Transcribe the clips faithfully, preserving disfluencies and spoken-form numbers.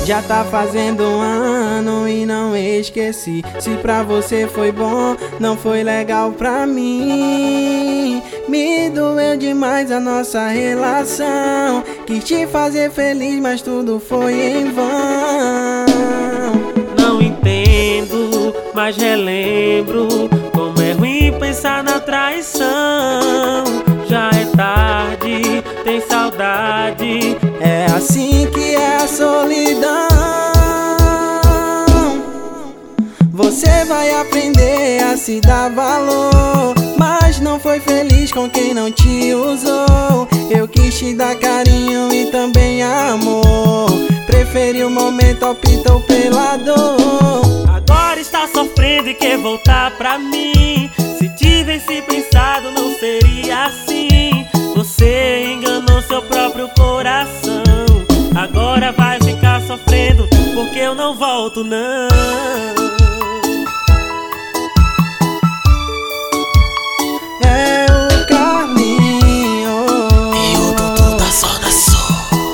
Já tá fazendo um ano e não esqueci. Se pra você foi bom, não foi legal pra mim. Me doeu demais a nossa relação. Quis te fazer feliz, mas tudo foi em vão. Não entendo, mas relembro como é ruim pensar na traição. Já é tarde, tem saudade. É assim que é a solidão. Você vai aprender a se dar valor, mas não foi feliz com quem não te usou. Eu quis te dar carinho e também amor. Preferi o momento, optou pela dor. Agora está sofrendo e quer voltar pra mim. Se tivesse pensado não seria assim. Você enganou seu próprio coração. Agora vai ficar sofrendo porque eu não volto não. É o Carlinho e o doutor da Zona Sul.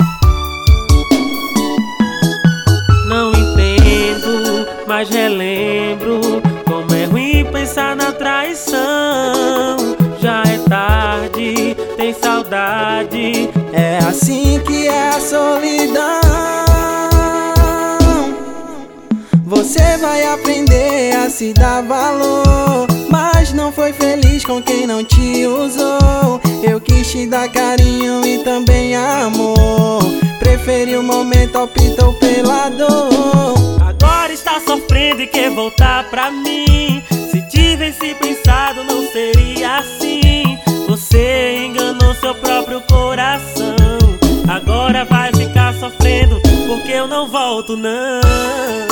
Não entendo, mas relembro como é ruim pensar na traição. Já é tarde, tem saudade. É assim que é a solidão. Você vai aprender a se dar valor, mas não foi feliz com quem não te usou. Eu quis te dar carinho e também amor. Preferi o momento, optou pela dor. Agora está sofrendo e quer voltar pra mim. Se tivesse pensado não seria assim. Você enganou seu próprio coração. Agora vai ficar sofrendo porque eu não volto não.